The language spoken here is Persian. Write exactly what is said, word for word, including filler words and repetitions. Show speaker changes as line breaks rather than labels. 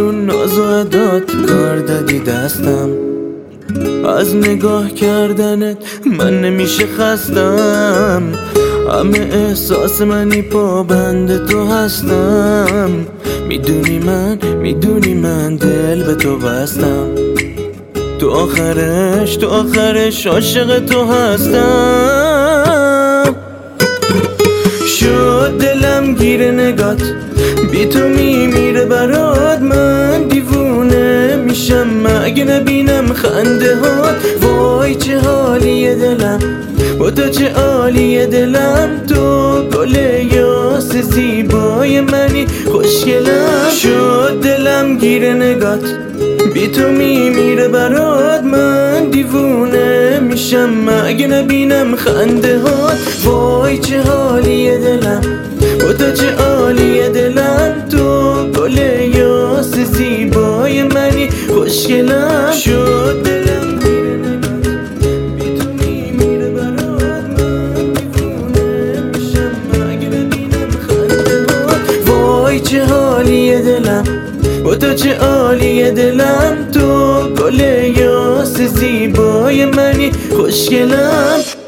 اون ناز و عدات کار دادی دستم. از نگاه کردنت من نمیشه خستم. همه احساس منی پابند تو هستم. میدونی من میدونی من دل به تو بستم. تو آخرش تو آخرش عاشق تو هستم. شد دلم گیر نگات، بی تو میمیره برات. من دیوونه میشم مگه نبینم خنده هات. وای چه حالیه دلم با تو، چه عالیه دلم. تو گل یاس زیبای منی، خوشگلم. شد دلم گیر نگات، بی تو میمیره برات. من دیوونه میشم مگه نبینم خنده هات. وای چه حالیه دلم با تو، چه عالیه دلم. تو گل یاس زیبای منی، خوشگلم. شد دلم گیر نگات، بی تو میمیره برات. من دیوونه میشم مگه نبینم خنده هات. وای چه حالیه دلم با تو، چه عالیه دلم. تو گل یاس زیبای منی، خوشگلم.